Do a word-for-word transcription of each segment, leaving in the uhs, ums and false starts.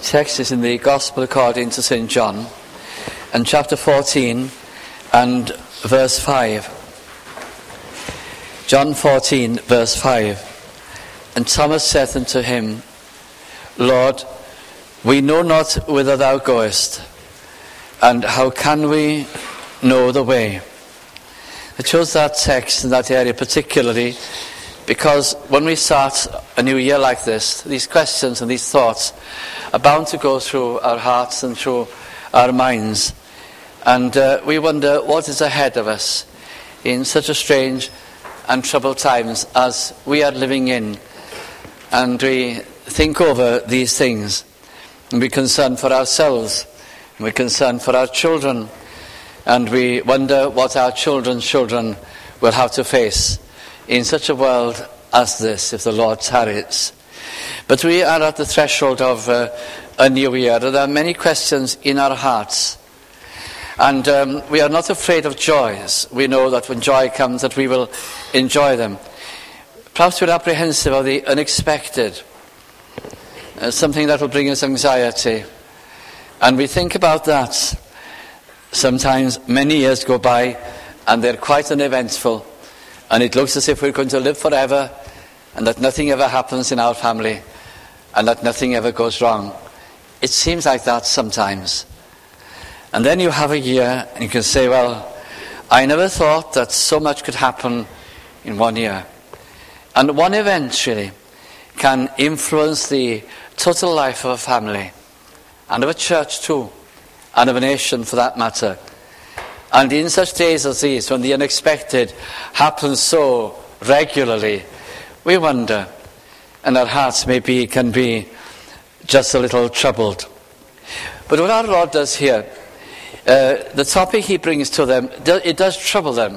text is in the Gospel according to Saint John, and chapter fourteen and verse five. John fourteen, verse five. And Thomas saith unto him, Lord, we know not whither thou goest, and how can we know the way? I chose that text in that area particularly because when we start a new year like this, these questions and these thoughts are bound to go through our hearts and through our minds. And uh, we wonder what is ahead of us in such a strange and troubled times as we are living in. And we think over these things. And we're concerned for ourselves. And we're concerned for our children. And we wonder what our children's children will have to face in such a world as this, if the Lord tarries. But we are at the threshold of uh, a new year. There are many questions in our hearts. And um, we are not afraid of joys. We know that when joy comes that we will enjoy them. Perhaps we're apprehensive of the unexpected. Uh, something that will bring us anxiety. And we think about that. Sometimes many years go by and they're quite uneventful. And it looks as if we're going to live forever and that nothing ever happens in our family and that nothing ever goes wrong. It seems like that sometimes. And then you have a year and you can say, well, I never thought that so much could happen in one year. And one event really can influence the total life of a family and of a church too, and of a nation for that matter. And in such days as these, when the unexpected happens so regularly, we wonder, and our hearts maybe can be just a little troubled. But what our Lord does here, uh, the topic he brings to them, it does trouble them.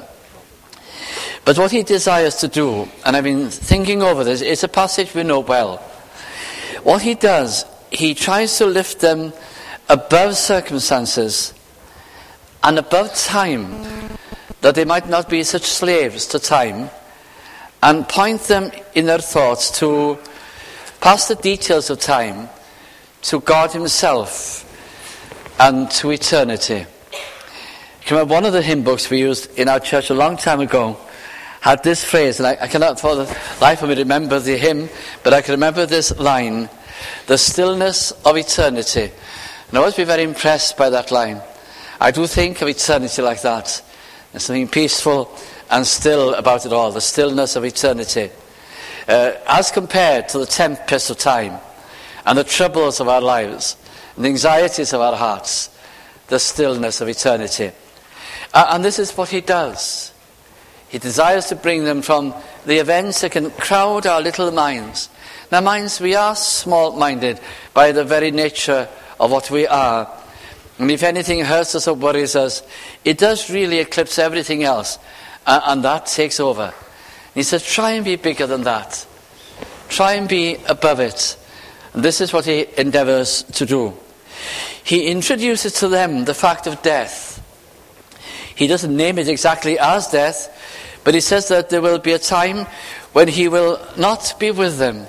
But what he desires to do, and I've been thinking over this, it's a passage we know well. What he does, he tries to lift them above circumstances and above time, that they might not be such slaves to time, and point them in their thoughts to past the details of time, to God himself, and to eternity. I remember one of the hymn books we used in our church a long time ago had this phrase, and I, I cannot for the life of me remember the hymn, but I can remember this line, the stillness of eternity. And I always be very impressed by that line. I do think of eternity like that. There's something peaceful and still about it all, the stillness of eternity. Uh, as compared to the tempest of time and the troubles of our lives and the anxieties of our hearts, the stillness of eternity. Uh, and this is what he does. He desires to bring them from the events that can crowd our little minds. Now, minds, we are small-minded by the very nature of what we are. And if anything hurts us or worries us, it does really eclipse everything else. Uh, and that takes over. And he says, try and be bigger than that. Try and be above it. And this is what he endeavours to do. He introduces to them the fact of death. He doesn't name it exactly as death, but he says that there will be a time when he will not be with them.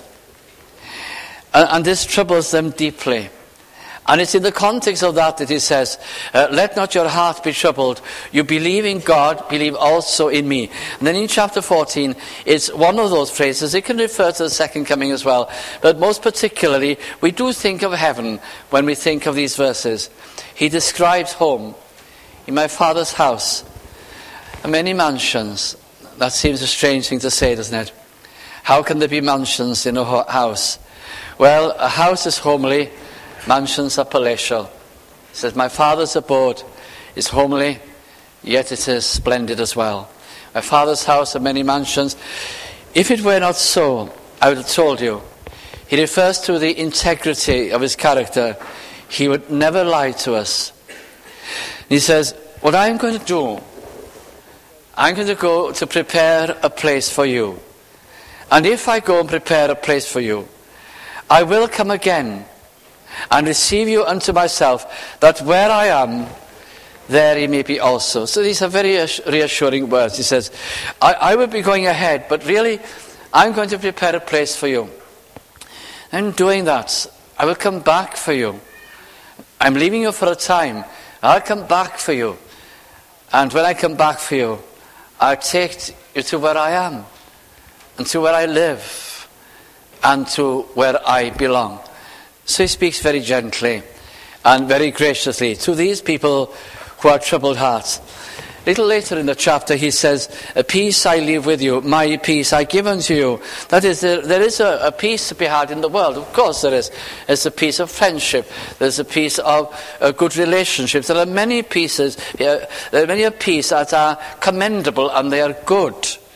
And, and this troubles them deeply. And it's in the context of that that he says, uh, let not your heart be troubled. You believe in God, believe also in me. And then in chapter fourteen, it's one of those phrases. It can refer to the second coming as well. But most particularly, we do think of heaven when we think of these verses. He describes home. In my Father's house are many mansions. That seems a strange thing to say, doesn't it? How can there be mansions in a house? Well, a house is homely. Mansions are palatial. It says, my Father's abode is homely, yet it is splendid as well. My Father's house are many mansions. If it were not so, I would have told you. He refers to the integrity of his character. He would never lie to us. He says, what I'm going to do, I'm going to go to prepare a place for you. And if I go and prepare a place for you, I will come again and receive you unto myself, that where I am, there he may be also. So these are very reassuring words. He says, I, I will be going ahead, but really, I'm going to prepare a place for you. And doing that, I will come back for you. I'm leaving you for a time. I'll come back for you. And when I come back for you, I'll take you to where I am, and to where I live, and to where I belong. So he speaks very gently and very graciously to these people who are troubled hearts. A little later in the chapter he says, a peace I leave with you, my peace I give unto you. That is, there, there is a, a peace to be had in the world. Of course there is. There's a peace of friendship. There's a peace of uh, good relationships. There are many pieces, uh, there are many a peace that are commendable and they are good.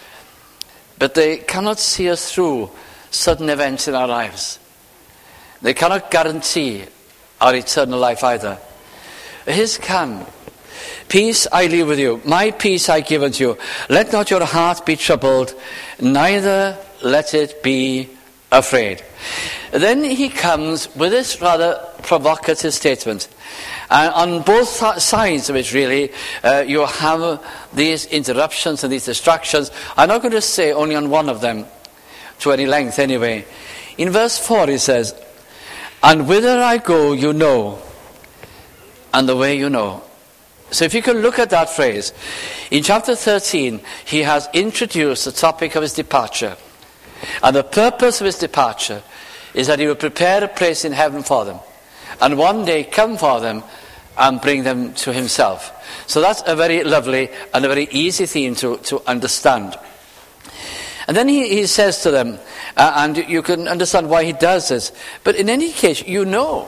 But they cannot see us through sudden events in our lives. They cannot guarantee our eternal life either. His can. Peace I leave with you, my peace I give unto you. Let not your heart be troubled, neither let it be afraid. Then he comes with this rather provocative statement. And on both sides of it, really, uh, you have these interruptions and these distractions. I'm not going to say only on one of them, to any length anyway. In verse four he says, and whither I go you know, and the way you know. So if you can look at that phrase, in chapter thirteen, he has introduced the topic of his departure. And the purpose of his departure is that he will prepare a place in heaven for them, and one day come for them and bring them to himself. So that's a very lovely and a very easy theme to, to understand. And then he, he says to them, uh, and you can understand why he does this, but in any case, you know.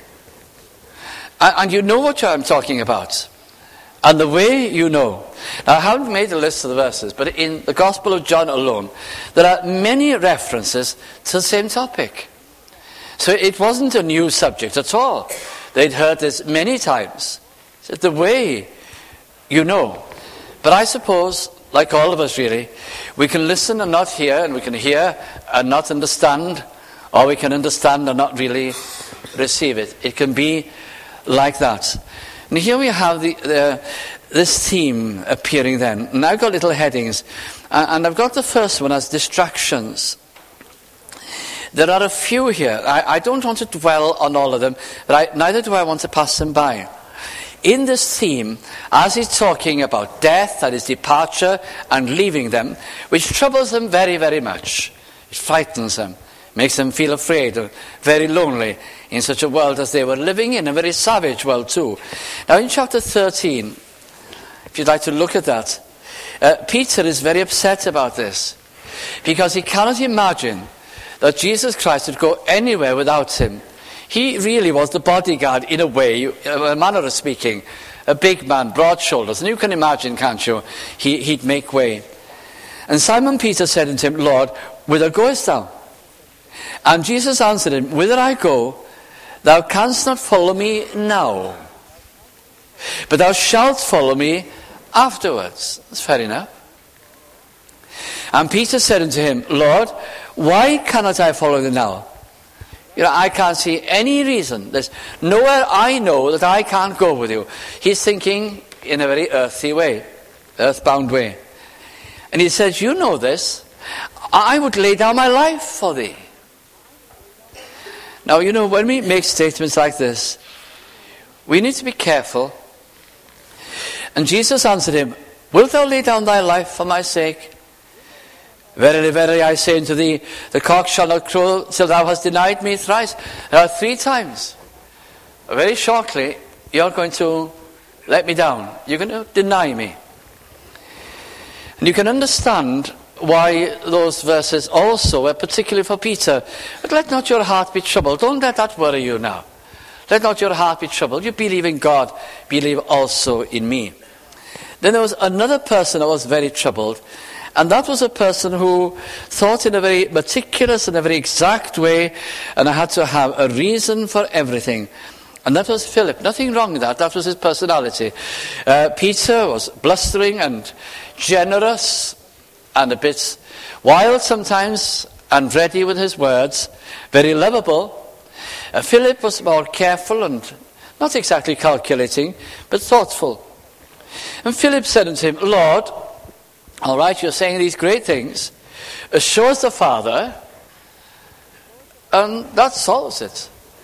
And, and you know what I'm talking about. And the way you know. Now, I haven't made a list of the verses, but in the Gospel of John alone, there are many references to the same topic. So it wasn't a new subject at all. They'd heard this many times. So the way you know. But I suppose, like all of us really, we can listen and not hear, and we can hear and not understand, or we can understand and not really receive it. It can be like that. And here we have the, the, this theme appearing then. And I've got little headings. Uh, and I've got the first one as distractions. There are a few here. I, I don't want to dwell on all of them, but I, neither do I want to pass them by. In this theme, as he's talking about death and his departure and leaving them, which troubles them very, very much. It frightens them. Makes them feel afraid, or very lonely in such a world as they were living in, a very savage world too. Now in chapter thirteen, if you'd like to look at that, uh, Peter is very upset about this, because he cannot imagine that Jesus Christ would go anywhere without him. He really was the bodyguard in a way, a manner of speaking, a big man, broad shoulders, and you can imagine, can't you, he, he'd make way. And Simon Peter said unto him, Lord, whither goest thou? And Jesus answered him, whither I go, thou canst not follow me now, but thou shalt follow me afterwards. That's fair enough. And Peter said unto him, Lord, why cannot I follow thee now? You know, I can't see any reason. There's nowhere I know that I can't go with you. He's thinking in a very earthly way, earthbound way. And he says, you know this, I would lay down my life for thee. Now, you know, when we make statements like this, we need to be careful. And Jesus answered him, wilt thou lay down thy life for my sake? Verily, verily, I say unto thee, the cock shall not crow till thou hast denied me thrice. There are three times. Very shortly, you're going to let me down. You're going to deny me. And you can understand why those verses also were particularly for Peter. But let not your heart be troubled. Don't let that worry you now. Let not your heart be troubled. You believe in God, believe also in me. Then there was another person that was very troubled, and that was a person who thought in a very meticulous and a very exact way, and I had to have a reason for everything. And that was Philip. Nothing wrong with that. That was his personality. Uh, Peter was blustering and generous and a bit wild sometimes and ready with his words. Very lovable. Uh, Philip was more careful and not exactly calculating, but thoughtful. And Philip said unto him, Lord, all right, you're saying these great things. Uh, show us the Father, and that solves it.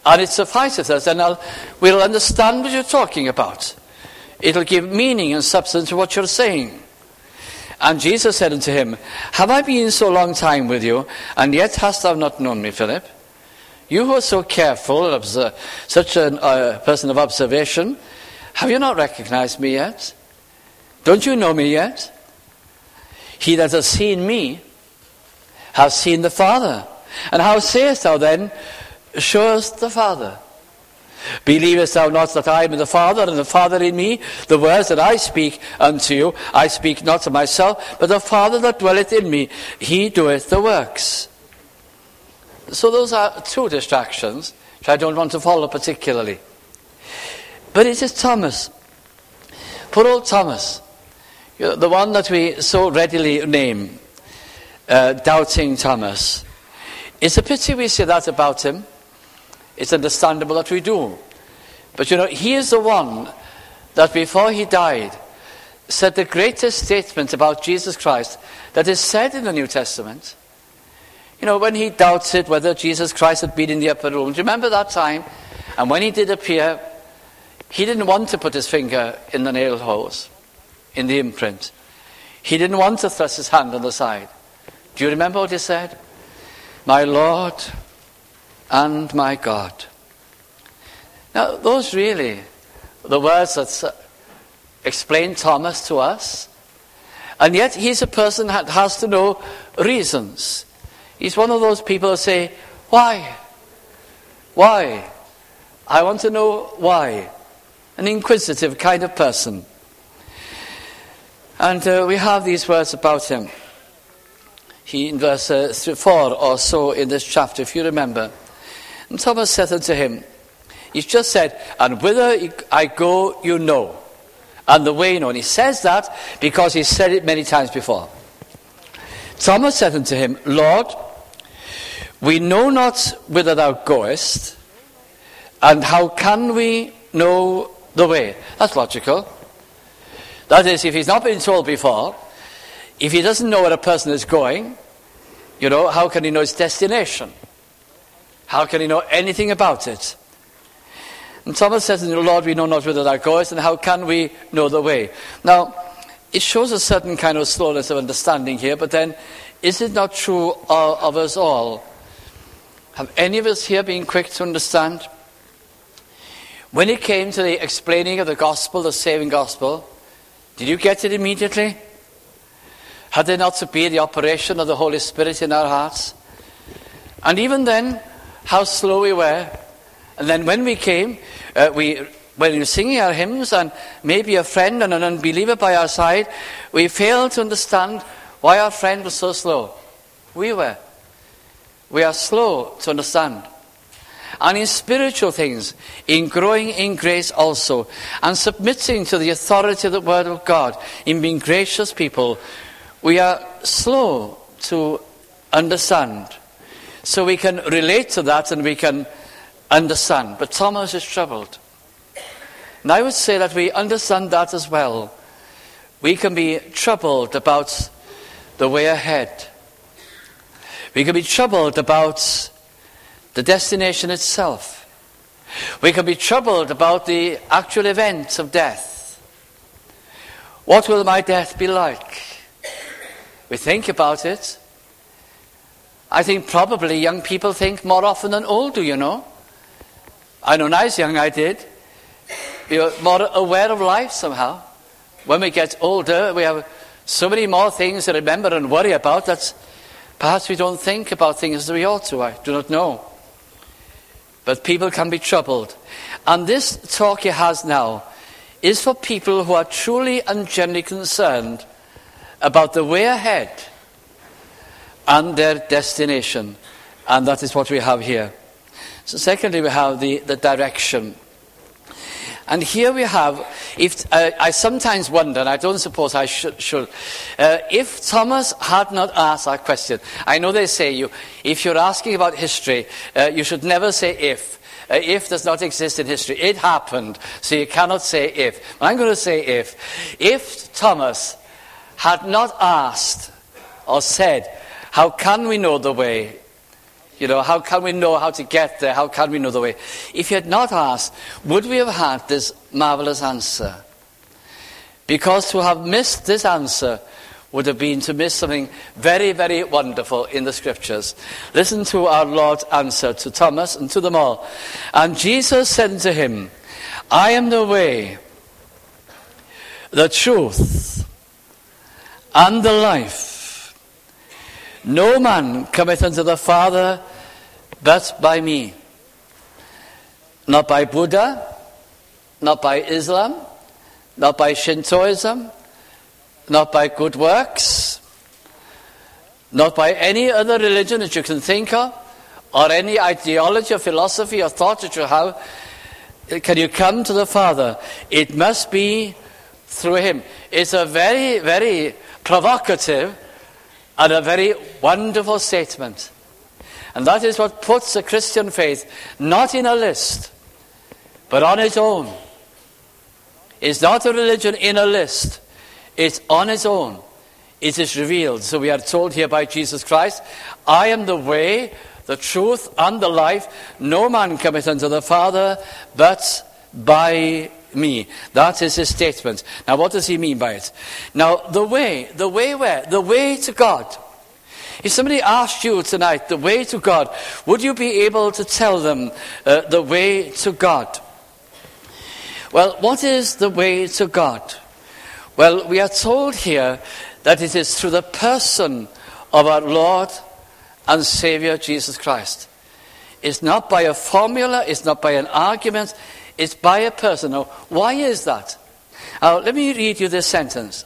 And it suffices us, and I'll, we'll understand what you're talking about. It'll give meaning and substance to what you're saying. And Jesus said unto him, have I been so long time with you, and yet hast thou not known me, Philip? You who are so careful, observe, such a uh, person of observation, have you not recognized me yet? Don't you know me yet? He that has seen me has seen the Father. And how sayest thou then, show us the Father? Believest thou not that I am in the Father, and the Father in me? The words that I speak unto you, I speak not of myself, but the Father that dwelleth in me, he doeth the works. So those are two distractions, which I don't want to follow particularly. But it is Thomas. Poor old Thomas, you know, the one that we so readily name, uh, Doubting Thomas. It's a pity we say that about him. It's understandable that we do. But you know, he is the one that before he died said the greatest statement about Jesus Christ that is said in the New Testament. You know, when he doubted whether Jesus Christ had been in the upper room. Do you remember that time? And when he did appear, he didn't want to put his finger in the nail holes, in the imprint. He didn't want to thrust his hand on the side. Do you remember what he said? My Lord and my God. Now, those really, the words that explain Thomas to us. And yet, he's a person that has to know reasons. He's one of those people who say, why? Why? I want to know why. An inquisitive kind of person. And uh, we have these words about him. He, in verse uh, four or so in this chapter, if you remember, and Thomas said unto him, he's just said, and whither I go, you know, and the way you know. And he says that because he said it many times before. Thomas said unto him, Lord, we know not whither thou goest, and how can we know the way? That's logical. That is, if he's not been told before, if he doesn't know where a person is going, you know, how can he know its destination? How can he know anything about it? And Thomas says, Lord, we know not whither thou goest, and how can we know the way? Now, it shows a certain kind of slowness of understanding here, but then, is it not true of, of us all? Have any of us here been quick to understand? When it came to the explaining of the gospel, the saving gospel, did you get it immediately? Had there not to be the operation of the Holy Spirit in our hearts? And even then, how slow we were. And then when we came, uh, we when we were singing our hymns and maybe a friend and an unbeliever by our side, we failed to understand why our friend was so slow. We were. We are slow to understand. And in spiritual things, in growing in grace also, and submitting to the authority of the Word of God, in being gracious people, we are slow to understand. So we can relate to that and we can understand. But Thomas is troubled. And I would say that we understand that as well. We can be troubled about the way ahead. We can be troubled about the destination itself. We can be troubled about the actual events of death. What will my death be like? We think about it. I think probably young people think more often than old do, you know. I know when I was young I did. You're more aware of life somehow. When we get older, we have so many more things to remember and worry about that perhaps we don't think about things as we ought to. I do not know. But people can be troubled. And this talk he has now is for people who are truly and genuinely concerned about the way ahead and their destination. And that is what we have here. So secondly, we have the, the direction. And here we have, if uh, I sometimes wonder, and I don't suppose I should, should uh, if Thomas had not asked that question. I know they say you, if you're asking about history, uh, you should never say if. Uh, if does not exist in history. It happened, so you cannot say if. I'm going to say if. If Thomas had not asked or said, how can we know the way? You know, how can we know how to get there? How can we know the way? If he had not asked, would we have had this marvelous answer? Because to have missed this answer would have been to miss something very, very wonderful in the Scriptures. Listen to our Lord's answer to Thomas and to them all. And Jesus said unto him, I am the way, the truth, and the life. No man cometh unto the Father but by me. Not by Buddha, not by Islam, not by Shintoism, not by good works, not by any other religion that you can think of, or any ideology or philosophy or thought that you have, can you come to the Father. It must be through him. It's a very, very provocative and a very wonderful statement. And that is what puts the Christian faith not in a list, but on its own. It's not a religion in a list. It's on its own. It is revealed. So we are told here by Jesus Christ, I am the way, the truth, and the life. No man cometh unto the Father but by me. That is his statement. Now what does he mean by it? Now the way, the way where? The way to God. If somebody asked you tonight the way to God, would you be able to tell them uh, the way to God? Well, what is the way to God? Well, we are told here that it is through the person of our Lord and Savior Jesus Christ. It's not by a formula, it's not by an argument, it's by a person. Now, why is that? Now, let me read you this sentence.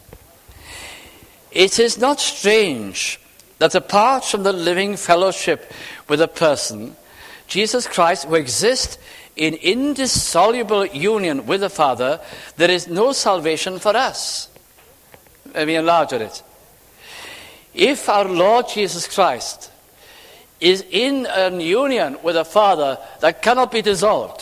It is not strange that apart from the living fellowship with a person, Jesus Christ, who exists in indissoluble union with the Father, there is no salvation for us. Let me enlarge on it. If our Lord Jesus Christ is in an union with the Father that cannot be dissolved,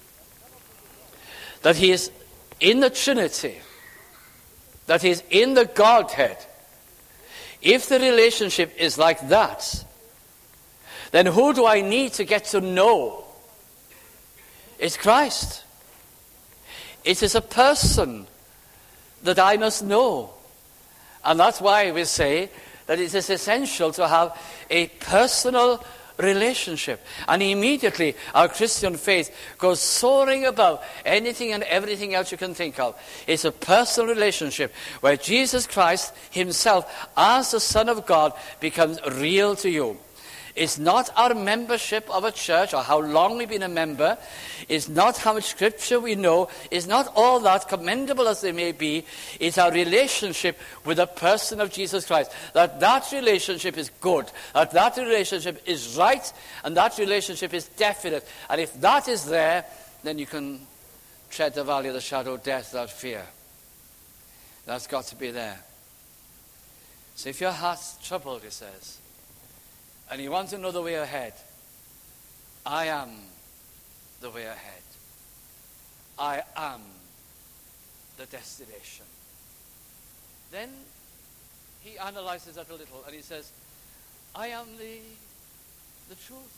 that he is in the Trinity, that he is in the Godhead, if the relationship is like that, then who do I need to get to know? It's Christ. It is a person that I must know. And that's why we say that it is essential to have a personal relationship. And immediately our Christian faith goes soaring above anything and everything else you can think of. It's a personal relationship where Jesus Christ himself, as the Son of God, becomes real to you. It's not our membership of a church or how long we've been a member. It's not how much scripture we know. It's not all that, commendable as they may be. It's our relationship with the person of Jesus Christ. That that relationship is good. That that relationship is right. And that relationship is definite. And if that is there, then you can tread the valley of the shadow of death without fear. That's got to be there. So if your heart's troubled, he says, and you want to know the way ahead, I am the way ahead. I am the destination. Then he analyzes that a little and he says, I am the, the truth.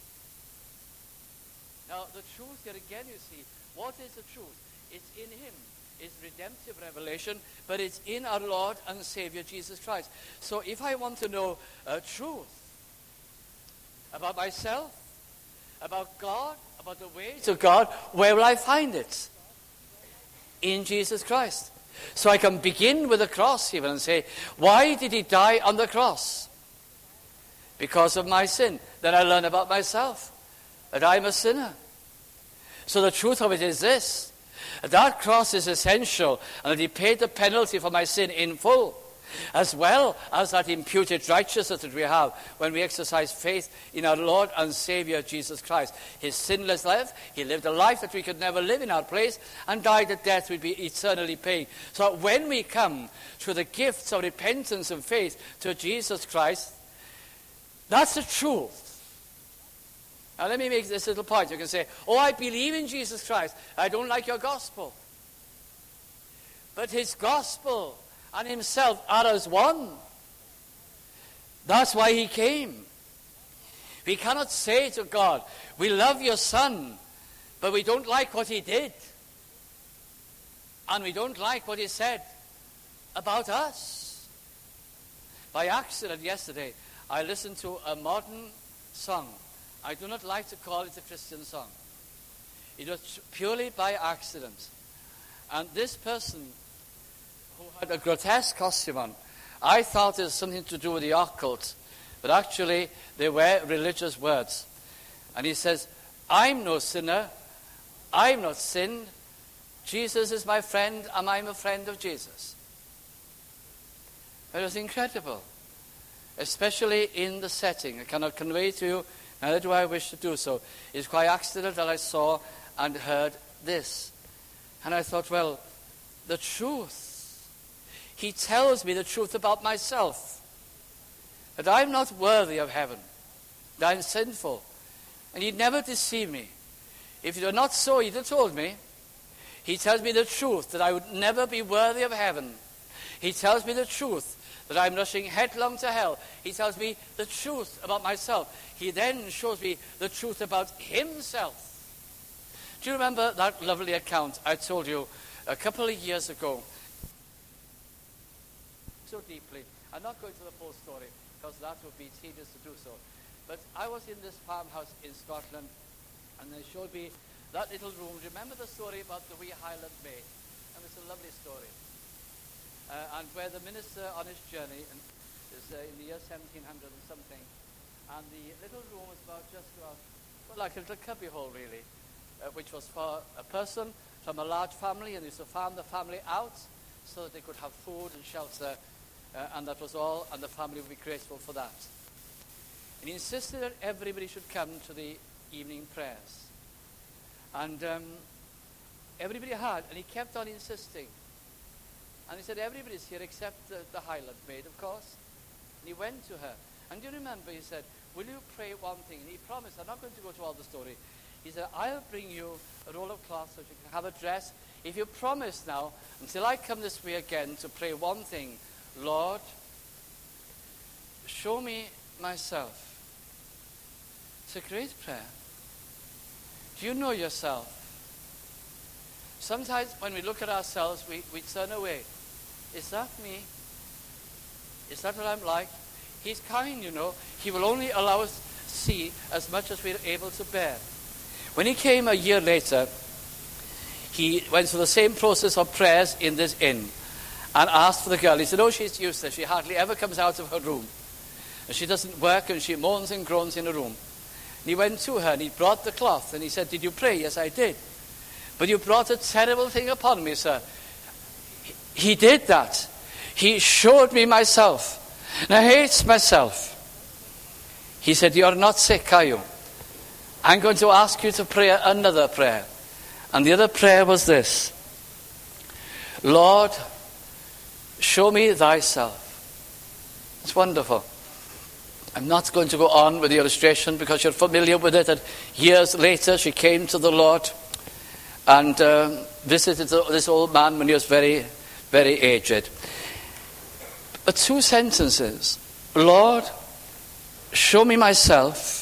Now the truth here again, you see, what is the truth? It's in him. It's redemptive revelation, but it's in our Lord and Savior Jesus Christ. So if I want to know uh, truth, about myself, about God, about the way to God, where will I find it? In Jesus Christ. So I can begin with the cross even and say, why did he die on the cross? Because of my sin. Then I learn about myself, that I'm a sinner. So the truth of it is this, that cross is essential, and that he paid the penalty for my sin in full, as well as that imputed righteousness that we have when we exercise faith in our Lord and Savior Jesus Christ. His sinless life, he lived a life that we could never live in our place, and died a death we'd be eternally paying. So when we come through the gifts of repentance and faith to Jesus Christ, that's the truth. Now let me make this little point. You can say, oh, I believe in Jesus Christ. I don't like your gospel. But his gospel and himself are as one. That's why he came. We cannot say to God, we love your son, but we don't like what he did. And we don't like what he said about us. By accident yesterday, I listened to a modern song. I do not like to call it a Christian song. It was purely by accident. And this person who had a grotesque costume on, I thought it was something to do with the occult, but actually they were religious words. And he says, I'm no sinner, I've not sinned, Jesus is my friend, and I'm a friend of Jesus. It was incredible, especially in the setting. I cannot convey to you, neither do I wish to do so. It's quite accident that I saw and heard this. And I thought, well, the truth. He tells me the truth about myself. That I'm not worthy of heaven. That I'm sinful. And he'd never deceive me. If it were not so, he'd have told me. He tells me the truth, that I would never be worthy of heaven. He tells me the truth, that I'm rushing headlong to hell. He tells me the truth about myself. He then shows me the truth about himself. Do you remember that lovely account I told you a couple of years ago? So deeply. I'm not going to the full story, because that would be tedious to do so. But I was in this farmhouse in Scotland, and they showed me that little room. Remember the story about the wee Highland maid? And it's a lovely story. Uh, and where the minister on his journey and is uh, in the year seventeen hundred and something, and the little room was about just about, well, like a little cubbyhole really, uh, which was for a person from a large family, and they used to farm the family out so that they could have food and shelter, uh, and that was all, and the family would be grateful for that. And he insisted that everybody should come to the evening prayers. And um, everybody had, and he kept on insisting. And he said, everybody's here except the, the Highland maid, of course. And he went to her. And do you remember, he said, will you pray one thing? And he promised, I'm not going to go to all the story. He said, I'll bring you a roll of cloth so you can have a dress. If you promise now, until I come this way again, to pray one thing, Lord, show me myself. It's a great prayer. Do you know yourself? Sometimes when we look at ourselves, we, we turn away. Is that me? Is that what I'm like? He's kind, you know. He will only allow us to see as much as we're able to bear. When he came a year later, he went through the same process of prayers in this inn and asked for the girl. He said, oh, she's useless. She hardly ever comes out of her room. And she doesn't work, and she moans and groans in her room. And he went to her and he brought the cloth and he said, did you pray? Yes, I did. But you brought a terrible thing upon me, sir. He did that. He showed me myself. And I hate myself. He said, you're not sick, are you? I'm going to ask you to pray another prayer. And the other prayer was this. Lord, show me thyself. It's wonderful. I'm not going to go on with the illustration because you're familiar with it. That years later she came to the Lord and um, visited this old man when he was very, very aged. But two sentences. Lord, show me myself.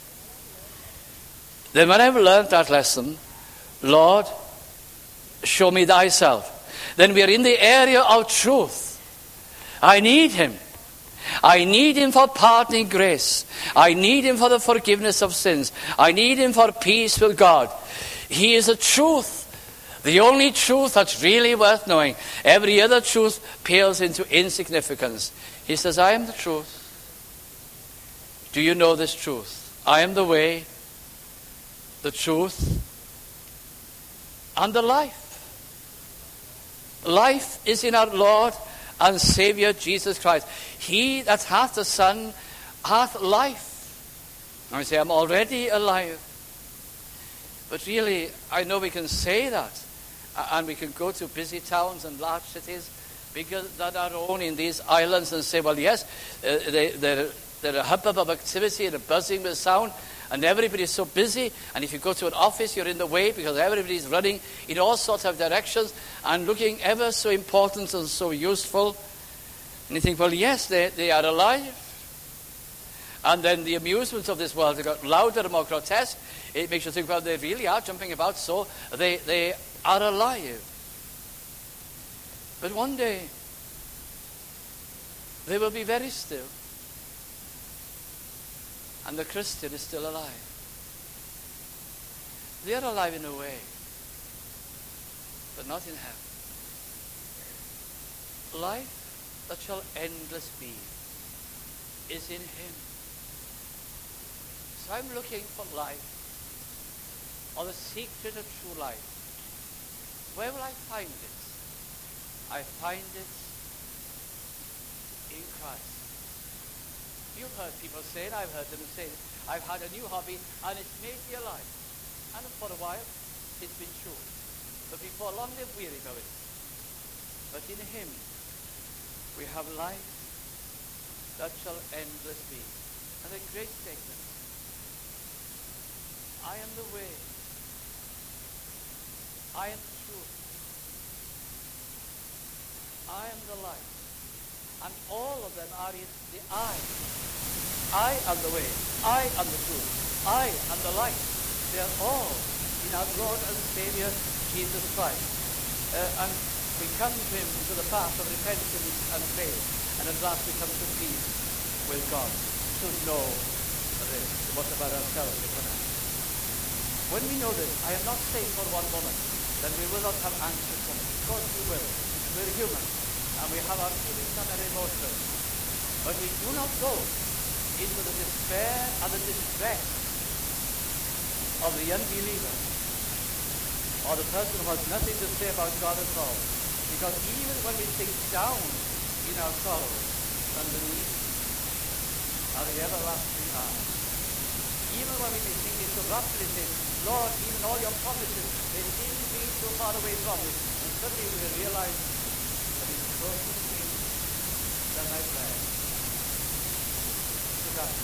Then when I've learned that lesson, Lord, show me thyself. Then we are in the area of truth. I need him. I need him for pardoning grace. I need him for the forgiveness of sins. I need him for peace with God. He is a truth. The only truth that's really worth knowing. Every other truth pales into insignificance. He says, I am the truth. Do you know this truth? I am the way, the truth, and the life. Life is in our Lord and Savior Jesus Christ. He that hath the Son hath life. And I say, I'm already alive. But really, I know we can say that. And we can go to busy towns and large cities, bigger than our own in these islands, and say, well, yes, uh, they, they're, they're a hubbub of activity and a buzzing with sound, and everybody's so busy. And if you go to an office, you're in the way because everybody's running in all sorts of directions and looking ever so important and so useful. And you think, well, yes, they, they are alive. And then the amusements of this world have got louder and more grotesque. It makes you think, well, they really are jumping about, so they, they are alive. But one day, they will be very still. And the Christian is still alive. They are alive in a way, but not in heaven. Life that shall endless be is in him. So I'm looking for life, or the secret of true life. Where will I find it? I find it in Christ. You've heard people say it, I've heard them say it. I've had a new hobby and it's made me alive. And for a while, it's been true. But before long, they're weary of it. But in him, we have life that shall endless be. And a great statement. I am the way. I am the truth. I am the light. And all of them are in the I. I am the way. I am the truth. I am the light. They are all in our Lord and Savior, Jesus Christ. Uh, and we come to him to the path of repentance and faith. And at last we come to peace with God. To know this. What about ourselves? When we know this, I am not saying for one moment that we will not have anxious moments. Of course we will. We're human. And we have our feelings and our emotions. But we do not go into the despair and the distress of the unbeliever or the person who has nothing to say about God at all. Because even when we sink down in our sorrow, underneath are the everlasting arms. Even when we may think it so rapidly, say, Lord, even all your promises, they seem to be so far away from you. And suddenly we realize that it's closer to me than I planned. To God.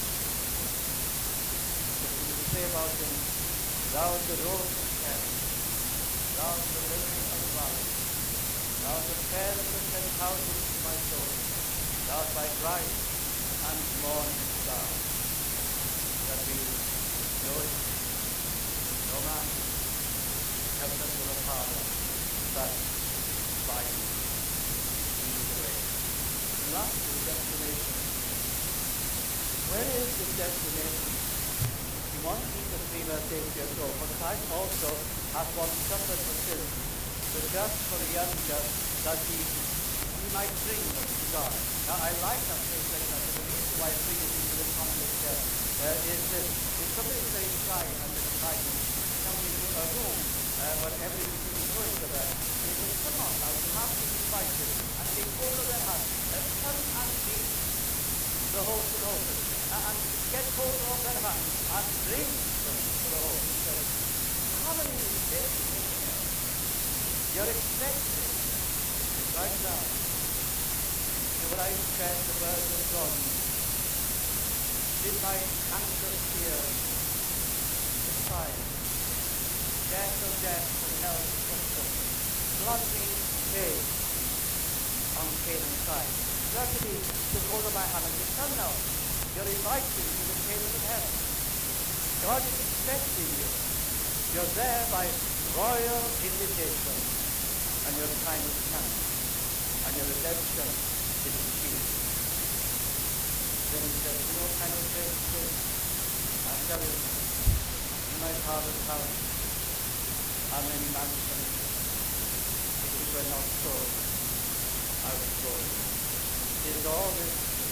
What we say about him, thou art the rose of Sharon, thou art the lily of the valley, thou art the fairest of ten thousands to my soul, thou art my bright and morning star. That we know it, no man comes unto the Father but by him. He is the way. And last is the destination. Where is this destination? In First Peter three verse eight we are told, for Christ also hath once suffered for sin, the just for the unjust, that he, he might bring them to God. Now I like that phrase like that, but the reason why I bring it into this context here uh, is this. If somebody is very shy and very frightened, coming into a room uh, where everything is going to them, they say, come on now, you have to be invited, and they over their heart, and come and meet the host and hostess, and, and get hold of their hand, and bring them to the host. So, harmony is this. You're expected right now. When I said the words of God, did my anxious tears subside? Death of death and hell of destruction, blood being paid on Canaan's side. Certainly took hold of my hand and said, come now, you're invited to the kingdom of heaven. God is expecting you. You're there by royal invitation, and your time is come, and your redemption is achieved. Then he says, you know what kind of grace it is? I tell you, in my Father's house are many mansions. If it were not so, I would go. Is all this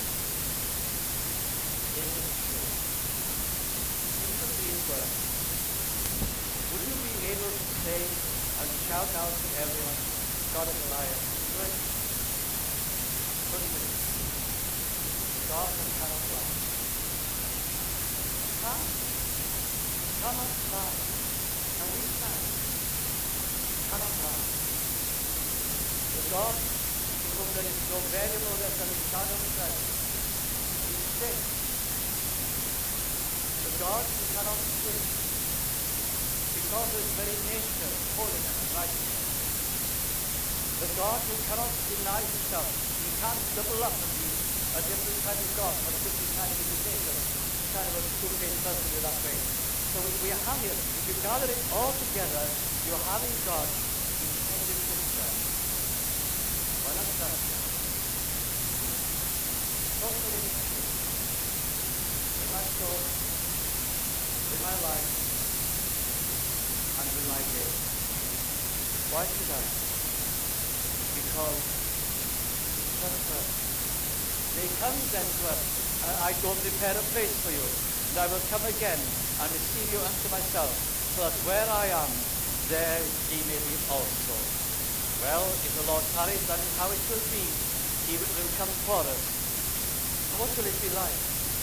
is it true? Think of these words. Would you be able to say and shout out to everyone, God is a liar? Good. Couldn't it? God cannot lie. Come. Cannot lie. And we stand. Cannot lie. The God to whom there is no variable less than the shadow of presence is sick. The God who cannot sin because of his very nature, holiness and righteousness. The God who cannot deny himself. He can't double up and be a different kind of God, or a different kind of invitation, kind of a two-faced person in that way. So we, we have here, if you gather it all together, you're having God intended to serve. Why not serve? Total invitation. In my soul, in my life, and in my day. Why should I? Because He trusts us. He comes then to us, I go prepare a place for you, and I will come again and receive you unto myself, so that where I am, there ye may be also. Well, if the Lord tarries, that is how it will be. He will come for us. And what will it be like?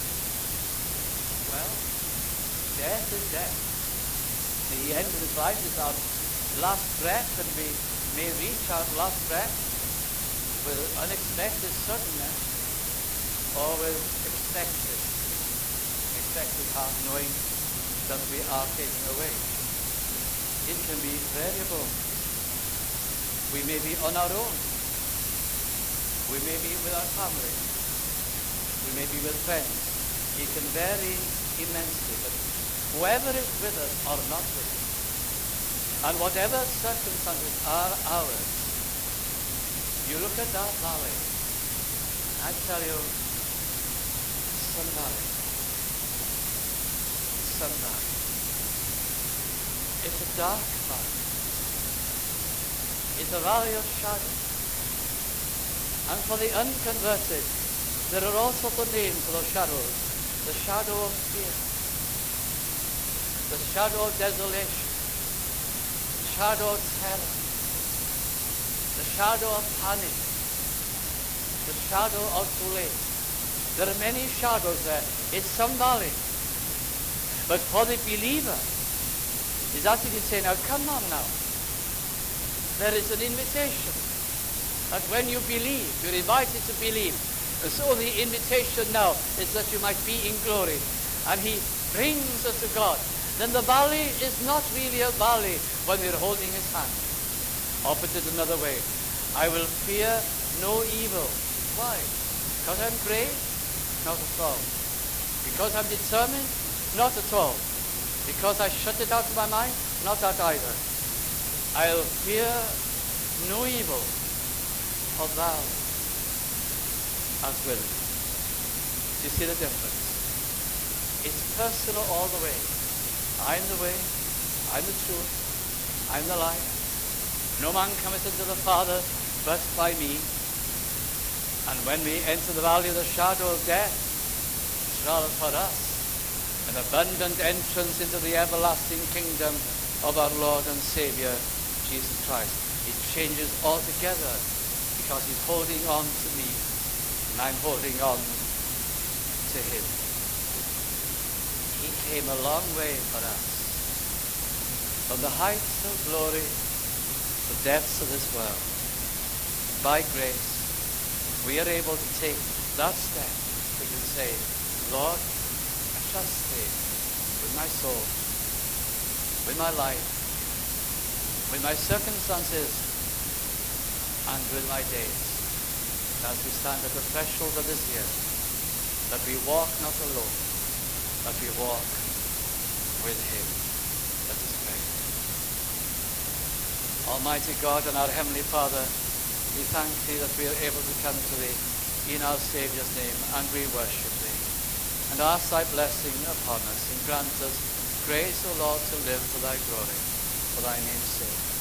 Well, death is death. The end of this life is our last breath, and we may reach our last breath with unexpected suddenness, or with expected, expected heart, knowing that we are taken away. It can be variable. We may be on our own. We may be with our family. We may be with friends. It can vary immensely, but whoever is with us or not with us, and whatever circumstances are ours, you look at that valley, I tell you, Sun Valley, Sun Valley. It's a dark valley. It's a valley of shadow. And for the unconverted, there are all sorts of names for those shadows. The shadow of fear, the shadow of desolation, the shadow of terror, the shadow of panic, the shadow of too late. There are many shadows there. It's some valley. But for the believer, is that you can say, now come on now. There is an invitation. That when you believe, you're invited to believe. And so the invitation now is that you might be in glory. And He brings us to God. Then the valley is not really a valley when we're holding His hand. Or put it another way, I will fear no evil. Why? Because I'm brave? Not at all. Because I'm determined? Not at all. Because I shut it out of my mind? Not that either. I'll fear no evil, for thou art with me. Do you see the difference? It's personal all the way. I'm the way, I'm the truth, I'm the life. No man cometh unto the Father but by me. And when we enter the valley of the shadow of death, it's rather for us an abundant entrance into the everlasting kingdom of our Lord and Savior, Jesus Christ. It changes altogether because He's holding on to me and I'm holding on to Him. He came a long way for us. From the heights of glory to the depths of this world. By grace, we are able to take that step. We can say, Lord, I trust Thee with my soul, with my life, with my circumstances, and with my days. And as we stand at the threshold of this year, that we walk not alone, but we walk with Him. Let us pray. Almighty God and our Heavenly Father, we thank Thee that we are able to come to Thee in our Saviour's name, and we worship Thee. And ask Thy blessing upon us, and grant us grace, O Lord, to live for Thy glory, for Thy name's sake.